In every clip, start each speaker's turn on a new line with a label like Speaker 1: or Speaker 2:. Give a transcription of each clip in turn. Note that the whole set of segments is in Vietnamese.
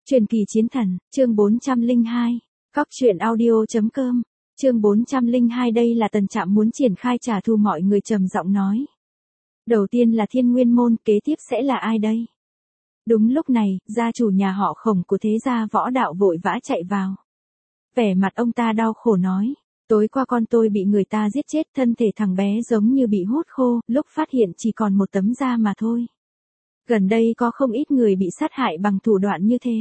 Speaker 1: Truyền kỳ chiến thần, chương 402. Cóc truyện audio.com, chương 402. Đây là Tần Trạm muốn triển khai trả thù, mọi người trầm giọng nói. Đầu tiên là Thiên Nguyên môn, kế tiếp sẽ là ai đây? Đúng lúc này, gia chủ nhà họ Khổng của thế gia Võ Đạo vội vã chạy vào. Vẻ mặt ông ta đau khổ nói, tối qua con tôi bị người ta giết chết, thân thể thằng bé giống như bị hút khô, lúc phát hiện chỉ còn một tấm da mà thôi. Gần đây có không ít người bị sát hại bằng thủ đoạn như thế.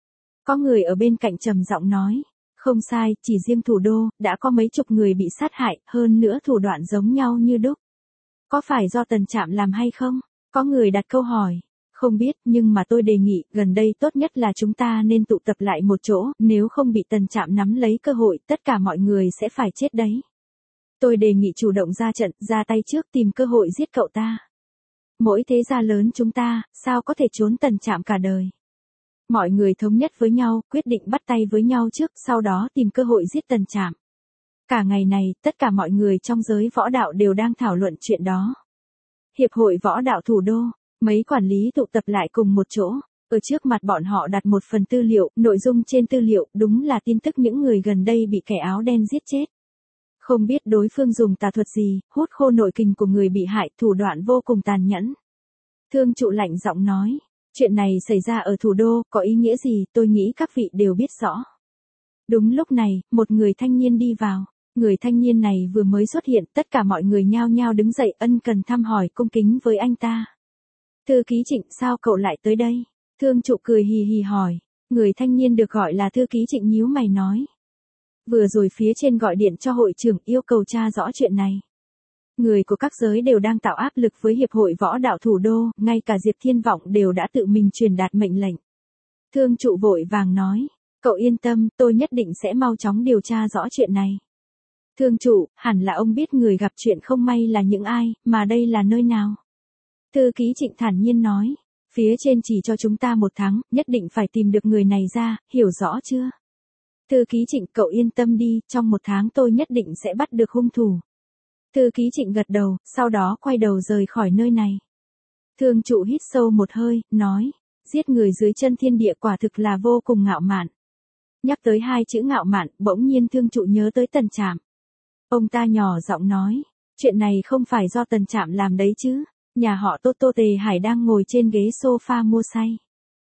Speaker 1: Có người ở bên cạnh trầm giọng nói, không sai, chỉ riêng thủ đô, đã có mấy chục người bị sát hại, hơn nữa thủ đoạn giống nhau như đúc. Có phải do Tần Trạm làm hay không? Có người đặt câu hỏi. Không biết, nhưng mà tôi đề nghị, gần đây tốt nhất là chúng ta nên tụ tập lại một chỗ, nếu không bị Tần Trạm nắm lấy cơ hội, tất cả mọi người sẽ phải chết đấy. Tôi đề nghị chủ động ra trận, ra tay trước tìm cơ hội giết cậu ta. Mỗi thế gia lớn chúng ta, sao có thể trốn Tần Trạm cả đời. Mọi người thống nhất với nhau, quyết định bắt tay với nhau trước, sau đó tìm cơ hội giết Tần Trạm. Cả ngày này, tất cả mọi người trong giới võ đạo đều đang thảo luận chuyện đó. Hiệp hội võ đạo thủ đô, mấy quản lý tụ tập lại cùng một chỗ, ở trước mặt bọn họ đặt một phần tư liệu, nội dung trên tư liệu đúng là tin tức những người gần đây bị kẻ áo đen giết chết. Không biết đối phương dùng tà thuật gì, hút khô nội kình của người bị hại, thủ đoạn vô cùng tàn nhẫn. Thương trụ lạnh giọng nói, chuyện này xảy ra ở thủ đô, có ý nghĩa gì, tôi nghĩ các vị đều biết rõ. Đúng lúc này, một người thanh niên đi vào. Người thanh niên này vừa mới xuất hiện, tất cả mọi người nhao nhao đứng dậy ân cần thăm hỏi cung kính với anh ta. Thư ký Trịnh, sao cậu lại tới đây? Thương trụ cười hì hì hỏi. Người thanh niên được gọi là thư ký Trịnh nhíu mày nói. Vừa rồi phía trên gọi điện cho hội trưởng yêu cầu tra rõ chuyện này. Người của các giới đều đang tạo áp lực với Hiệp hội Võ Đạo Thủ đô, ngay cả Diệp Thiên Vọng đều đã tự mình truyền đạt mệnh lệnh. Thương trụ vội vàng nói. Cậu yên tâm, tôi nhất định sẽ mau chóng điều tra rõ chuyện này. Thương trụ, hẳn là ông biết người gặp chuyện không may là những ai, mà đây là nơi nào? Thư ký Trịnh thản nhiên nói, phía trên chỉ cho chúng ta 1 tháng, nhất định phải tìm được người này ra, hiểu rõ chưa? Thư ký Trịnh, cậu yên tâm đi, trong 1 tháng tôi nhất định sẽ bắt được hung thủ. Thư ký Trịnh gật đầu, sau đó quay đầu rời khỏi nơi này. Thương trụ hít sâu một hơi, nói, giết người dưới chân thiên địa quả thực là vô cùng ngạo mạn. Nhắc tới 2 chữ ngạo mạn, bỗng nhiên thương trụ nhớ tới Tần Trạm. Ông ta nhỏ giọng nói, chuyện này không phải do Tần Trạm làm đấy chứ, nhà họ Tô Tề Hải đang ngồi trên ghế sofa mua say.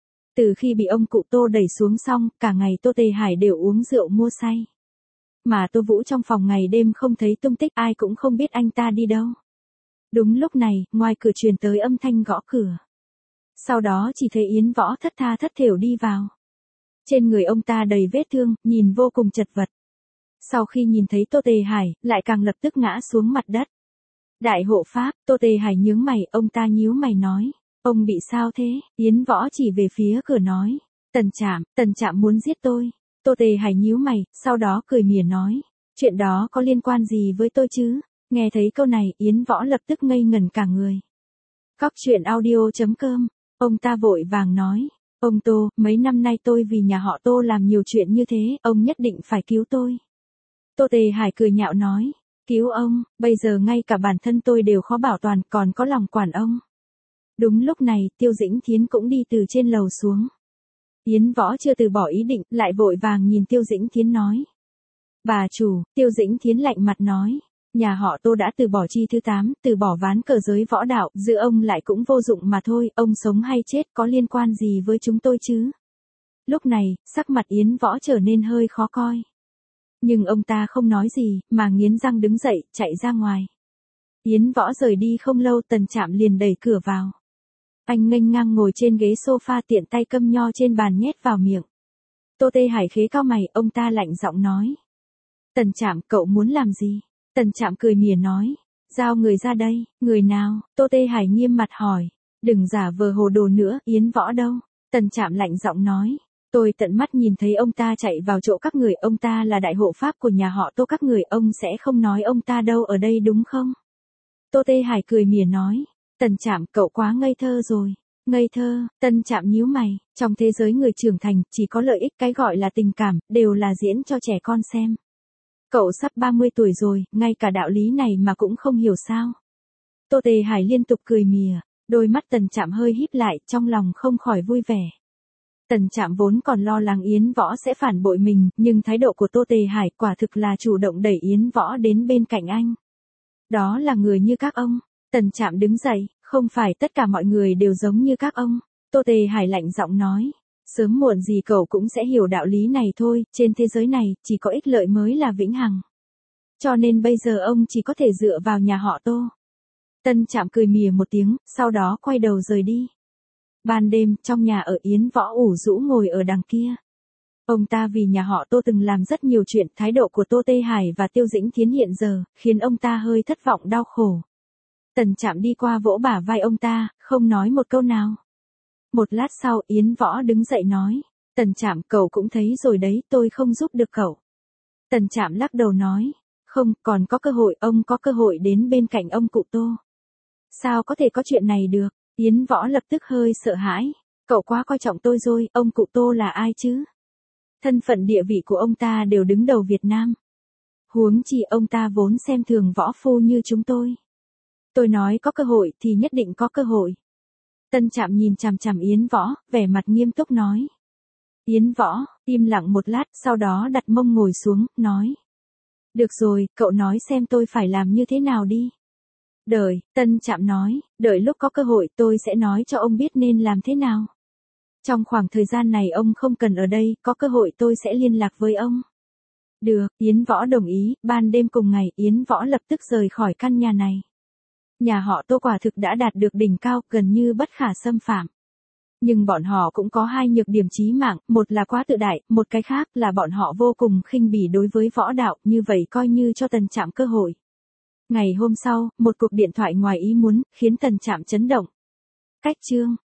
Speaker 1: Từ khi bị ông cụ Tô đẩy xuống xong, cả ngày Tô Tề Hải đều uống rượu mua say. Mà Tô Vũ trong phòng ngày đêm không thấy tung tích, ai cũng không biết anh ta đi đâu. Đúng lúc này, ngoài cửa truyền tới âm thanh gõ cửa. Sau đó chỉ thấy Yến Võ thất tha thất thểu đi vào. Trên người ông ta đầy vết thương, nhìn vô cùng chật vật. Sau khi nhìn thấy Tô Tề Hải, lại càng lập tức ngã xuống mặt đất. Đại hộ pháp, Tô Tề Hải nhướng mày, ông ta nhíu mày nói. Ông bị sao thế? Yến Võ chỉ về phía cửa nói. Tần Trạm muốn giết tôi. Tô Tề Hải nhíu mày, sau đó cười mỉa nói. Chuyện đó có liên quan gì với tôi chứ? Nghe thấy câu này, Yến Võ lập tức ngây ngẩn cả người. Cóc truyện audio.com, ông ta vội vàng nói. Ông Tô, mấy năm nay tôi vì nhà họ Tô làm nhiều chuyện như thế, ông nhất định phải cứu tôi. Tô Tề Hải cười nhạo nói, cứu ông, bây giờ ngay cả bản thân tôi đều khó bảo toàn, còn có lòng quản ông. Đúng lúc này, Tiêu Dĩnh Thiến cũng đi từ trên lầu xuống. Yến Võ chưa từ bỏ ý định, lại vội vàng nhìn Tiêu Dĩnh Thiến nói. Bà chủ, Tiêu Dĩnh Thiến lạnh mặt nói, nhà họ Tô đã từ bỏ chi thứ 8, từ bỏ ván cờ giới võ đạo, giữ ông lại cũng vô dụng mà thôi, ông sống hay chết có liên quan gì với chúng tôi chứ? Lúc này, sắc mặt Yến Võ trở nên hơi khó coi. Nhưng ông ta không nói gì, mà nghiến răng đứng dậy, chạy ra ngoài. Yến Võ rời đi không lâu, Tần Trạm liền đẩy cửa vào. Anh nghênh ngang ngồi trên ghế sofa, tiện tay câm nho trên bàn nhét vào miệng. Tô Tề Hải khế cao mày, ông ta lạnh giọng nói. Tần Trạm, cậu muốn làm gì? Tần Trạm cười mỉa nói. Giao người ra đây. Người nào? Tô Tề Hải nghiêm mặt hỏi. Đừng giả vờ hồ đồ nữa, Yến Võ đâu? Tần Trạm lạnh giọng nói. Tôi tận mắt nhìn thấy ông ta chạy vào chỗ các người, ông ta là đại hộ pháp của nhà họ Tô các người, ông sẽ không nói ông ta đâu ở đây đúng không? Tô Tề Hải cười mỉa nói. Tần Trạm, cậu quá ngây thơ rồi. Ngây thơ? Tần Trạm nhíu mày, trong thế giới người trưởng thành, chỉ có lợi ích, cái gọi là tình cảm, đều là diễn cho trẻ con xem. Cậu sắp 30 tuổi rồi, ngay cả đạo lý này mà cũng không hiểu sao? Tô Tề Hải liên tục cười mỉa, đôi mắt Tần Trạm hơi híp lại, trong lòng không khỏi vui vẻ. Tần Trạm vốn còn lo lắng Yến Võ sẽ phản bội mình, nhưng thái độ của Tô Tề Hải quả thực là chủ động đẩy Yến Võ đến bên cạnh anh. Đó là người như các ông. Tần Trạm đứng dậy, không phải tất cả mọi người đều giống như các ông. Tô Tề Hải lạnh giọng nói. Sớm muộn gì cậu cũng sẽ hiểu đạo lý này thôi, trên thế giới này, chỉ có ích lợi mới là vĩnh hằng. Cho nên bây giờ ông chỉ có thể dựa vào nhà họ Tô. Tân Trạm cười mỉa một tiếng, sau đó quay đầu rời đi. Ban đêm, trong nhà ở Yến Võ ủ rũ ngồi ở đằng kia. Ông ta vì nhà họ Tô từng làm rất nhiều chuyện, thái độ của Tô Tê Hải và Tiêu Dĩnh Thiến hiện giờ, khiến ông ta hơi thất vọng đau khổ. Tần Trạm đi qua vỗ bả vai ông ta, không nói một câu nào. Một lát sau Yến Võ đứng dậy nói, Tần Trạm cậu cũng thấy rồi đấy, tôi không giúp được cậu. Tần Trạm lắc đầu nói, không, còn có cơ hội, ông có cơ hội đến bên cạnh ông cụ Tô. Sao có thể có chuyện này được? Yến Võ lập tức hơi sợ hãi, cậu quá coi trọng tôi rồi, ông cụ Tô là ai chứ? Thân phận địa vị của ông ta đều đứng đầu Việt Nam. Huống chi ông ta vốn xem thường võ phu như chúng tôi. Tôi nói có cơ hội thì nhất định có cơ hội. Tân Trạm nhìn chằm chằm Yến Võ, vẻ mặt nghiêm túc nói. Yến Võ, im lặng một lát, sau đó đặt mông ngồi xuống, nói. Được rồi, cậu nói xem tôi phải làm như thế nào đi. Đợi, Tân Trạm nói, đợi lúc có cơ hội tôi sẽ nói cho ông biết nên làm thế nào. Trong khoảng thời gian này ông không cần ở đây, có cơ hội tôi sẽ liên lạc với ông. Được, Yến Võ đồng ý, ban đêm cùng ngày Yến Võ lập tức rời khỏi căn nhà này. Nhà họ Tô quả thực đã đạt được đỉnh cao, gần như bất khả xâm phạm. Nhưng bọn họ cũng có hai nhược điểm chí mạng, một là quá tự đại, một cái khác là bọn họ vô cùng khinh bỉ đối với võ đạo, như vậy coi như cho Tần Trạm cơ hội. Ngày hôm sau, một cuộc điện thoại ngoài ý muốn, khiến Tần Trạm chấn động. Cách chương